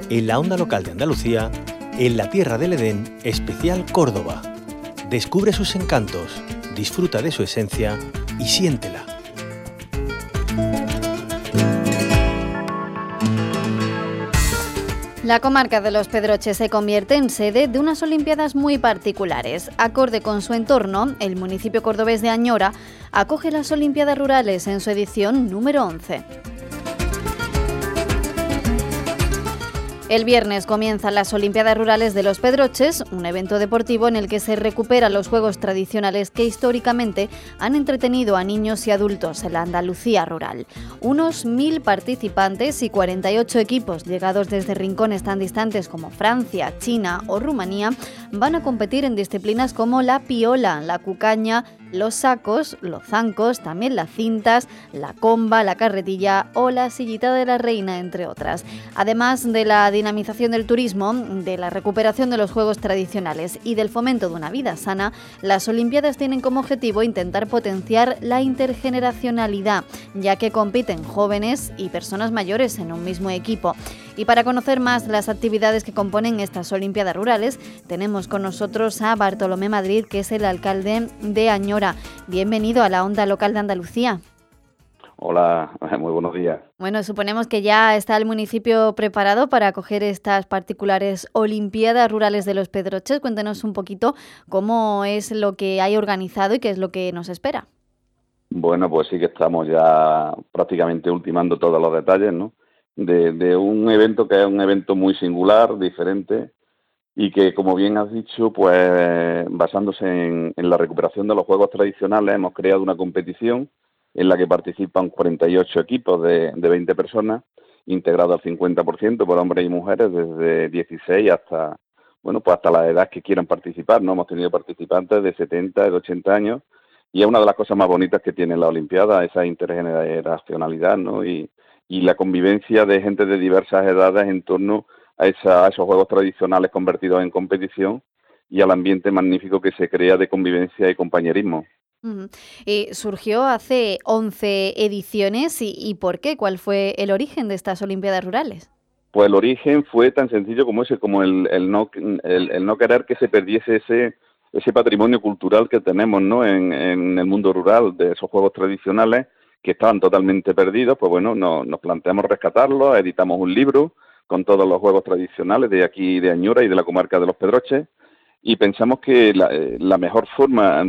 en la onda local de Andalucía, en la Tierra del Edén, especial Córdoba. Descubre sus encantos, disfruta de su esencia y siéntela. La comarca de Los Pedroches se convierte en sede de unas Olimpiadas muy particulares. Acorde con su entorno, el municipio cordobés de Añora acoge las Olimpiadas Rurales en su edición número 11. El viernes comienzan las Olimpiadas Rurales de Los Pedroches, un evento deportivo en el que se recuperan los juegos tradicionales que históricamente han entretenido a niños y adultos en la Andalucía rural. Unos 1.000 participantes y 48 equipos llegados desde rincones tan distantes como Francia, China o Rumanía van a competir en disciplinas como la piola, la cucaña, los sacos, los zancos, también las cintas, la comba, la carretilla o la sillita de la reina, entre otras. Además de la dinamización del turismo, de la recuperación de los juegos tradicionales y del fomento de una vida sana, las Olimpiadas tienen como objetivo intentar potenciar la intergeneracionalidad, ya que compiten jóvenes y personas mayores en un mismo equipo. Y para conocer más las actividades que componen estas Olimpiadas Rurales, tenemos con nosotros a Bartolomé Madrid, que es el alcalde de Añora. Bienvenido a la onda local de Andalucía. Hola, muy buenos días. Bueno, suponemos que ya está el municipio preparado para acoger estas particulares Olimpiadas Rurales de Los Pedroches. Cuéntenos un poquito cómo es lo que hay organizado y qué es lo que nos espera. Bueno, pues sí que estamos ya prácticamente ultimando todos los detalles, ¿no? De un evento que es un evento muy singular, diferente, y que, como bien has dicho, pues basándose en la recuperación de los juegos tradicionales, hemos creado una competición en la que participan 48 equipos de 20 personas, integrados al 50% por hombres y mujeres, desde 16 hasta, bueno, pues hasta la edad que quieran participar, ¿no? Hemos tenido participantes de 70, de 80 años, y es una de las cosas más bonitas que tiene la Olimpiada, esa intergeneracionalidad, ¿no? Y la convivencia de gente de diversas edades en torno a esos juegos tradicionales convertidos en competición y al ambiente magnífico que se crea de convivencia y compañerismo. Uh-huh. Surgió hace 11 ediciones y ¿por qué? ¿Cuál fue el origen de estas Olimpiadas Rurales? Pues el origen fue tan sencillo como ese, como el no querer que se perdiese ese patrimonio cultural que tenemos, ¿no? en el mundo rural, de esos juegos tradicionales que estaban totalmente perdidos. Pues bueno, nos planteamos rescatarlos, editamos un libro con todos los juegos tradicionales de aquí de Añora y de la comarca de Los Pedroches, y pensamos que la mejor forma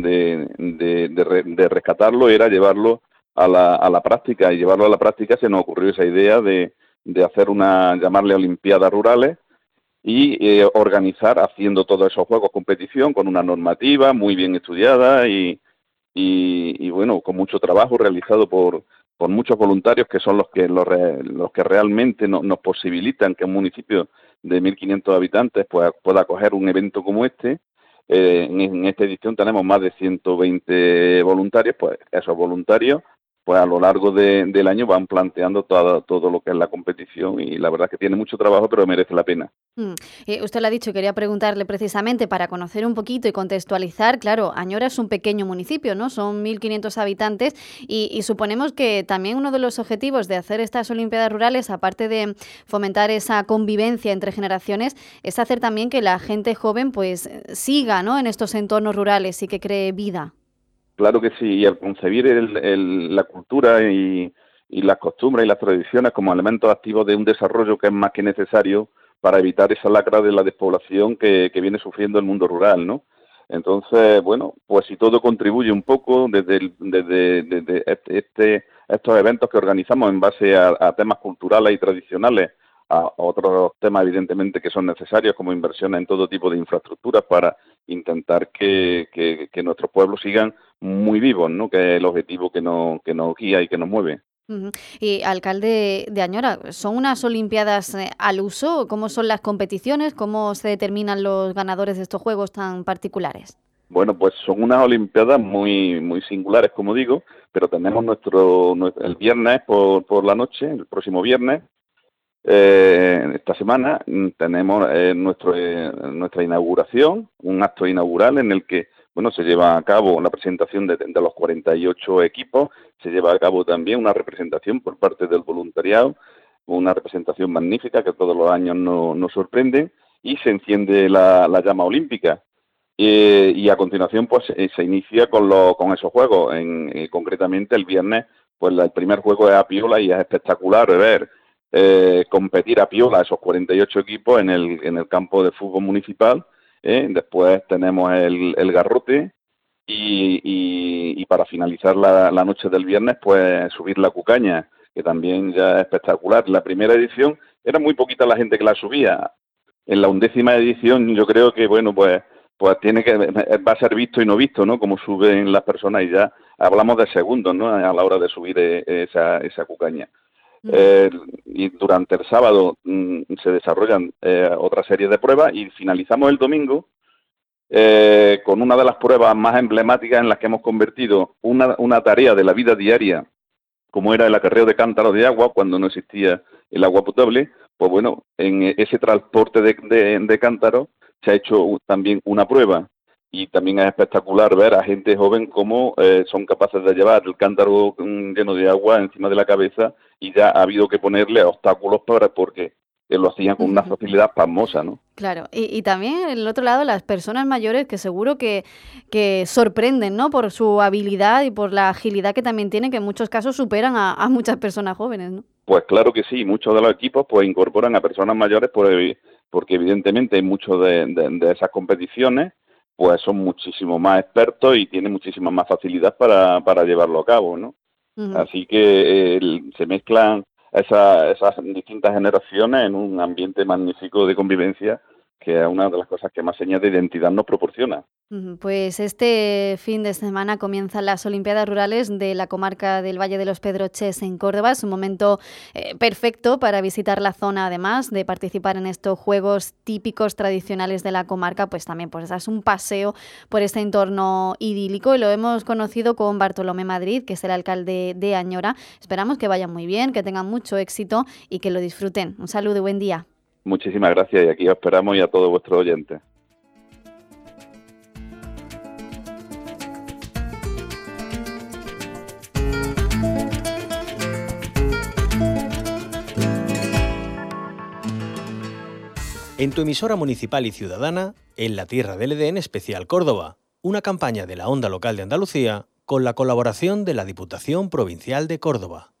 de rescatarlo era llevarlo a la práctica, y llevarlo a la práctica se nos ocurrió esa idea de hacer llamarle Olimpiadas Rurales, y organizar haciendo todos esos juegos competición con una normativa muy bien estudiada y bueno, con mucho trabajo realizado por muchos voluntarios, que son los que realmente nos posibilitan que un municipio de 1.500 habitantes pues pueda acoger un evento como este. En esta edición tenemos más de 120 voluntarios. Pues esos voluntarios pues a lo largo del año van planteando todo lo que es la competición, y la verdad es que tiene mucho trabajo, pero merece la pena. Usted lo ha dicho, quería preguntarle precisamente para conocer un poquito y contextualizar. Claro, Añora es un pequeño municipio, ¿no? Son 1.500 habitantes y suponemos que también uno de los objetivos de hacer estas Olimpiadas Rurales, aparte de fomentar esa convivencia entre generaciones, es hacer también que la gente joven pues siga, ¿no?, en estos entornos rurales y que cree vida. Claro que sí, y al concebir la cultura y las costumbres y las tradiciones como elementos activos de un desarrollo que es más que necesario para evitar esa lacra de la despoblación que viene sufriendo el mundo rural, ¿no? Entonces, bueno, pues si todo contribuye un poco desde estos eventos que organizamos en base a temas culturales y tradicionales, a otros temas evidentemente que son necesarios, como inversiones en todo tipo de infraestructuras para intentar que nuestros pueblos sigan muy vivos, ¿no? Que es el objetivo que nos guía y que nos mueve. Uh-huh. Y alcalde de Añora, ¿son unas Olimpiadas al uso? ¿Cómo son las competiciones? ¿Cómo se determinan los ganadores de estos juegos tan particulares? Bueno, pues son unas Olimpiadas muy muy singulares, como digo, pero tenemos el viernes por la noche, el próximo viernes, esta semana, tenemos nuestra inauguración, un acto inaugural en el que, bueno, se lleva a cabo la presentación de los 48 equipos, se lleva a cabo también una representación por parte del voluntariado, una representación magnífica que todos los años nos sorprende, y se enciende la llama olímpica. Y a continuación pues se inicia con esos juegos. Concretamente el viernes pues el primer juego es a piola y es espectacular ver competir a piola esos 48 equipos en el campo de fútbol municipal. Después tenemos el garrote y para finalizar la noche del viernes pues subir la cucaña, que también ya es espectacular. La primera edición era muy poquita la gente que la subía. En la 11ª edición yo creo que bueno pues va a ser visto y no visto, ¿no? Como suben las personas, y ya hablamos de segundos, ¿no? A la hora de subir esa cucaña. Y durante el sábado se desarrollan otra serie de pruebas y finalizamos el domingo con una de las pruebas más emblemáticas en las que hemos convertido una tarea de la vida diaria, como era el acarreo de cántaros de agua cuando no existía el agua potable. Pues bueno, en ese transporte de cántaros se ha hecho también una prueba, y también es espectacular ver a gente joven cómo son capaces de llevar el cántaro lleno de agua encima de la cabeza, y ya ha habido que ponerle obstáculos porque lo hacían con una facilidad pasmosa, ¿no? Claro, y también, el otro lado, las personas mayores que seguro que sorprenden, ¿no? Por su habilidad y por la agilidad que también tienen, que en muchos casos superan a muchas personas jóvenes, ¿no? Pues claro que sí, muchos de los equipos pues incorporan a personas mayores porque evidentemente en muchas de esas competiciones pues son muchísimo más expertos y tienen muchísima más facilidad para llevarlo a cabo, ¿no? Así que se mezclan esas distintas generaciones en un ambiente magnífico de convivencia, que es una de las cosas que más señas de identidad nos proporciona. Pues este fin de semana comienzan las Olimpiadas Rurales de la comarca del Valle de los Pedroches en Córdoba. Es un momento perfecto para visitar la zona, además de participar en estos juegos típicos tradicionales de la comarca. Pues también pues es un paseo por este entorno idílico, y lo hemos conocido con Bartolomé Madrid, que es el alcalde de Añora. Esperamos que vayan muy bien, que tengan mucho éxito y que lo disfruten. Un saludo y buen día. Muchísimas gracias, y aquí os esperamos, y a todos vuestros oyentes. En tu emisora municipal y ciudadana, en la Tierra del Edén Especial Córdoba, una campaña de la Onda Local de Andalucía con la colaboración de la Diputación Provincial de Córdoba.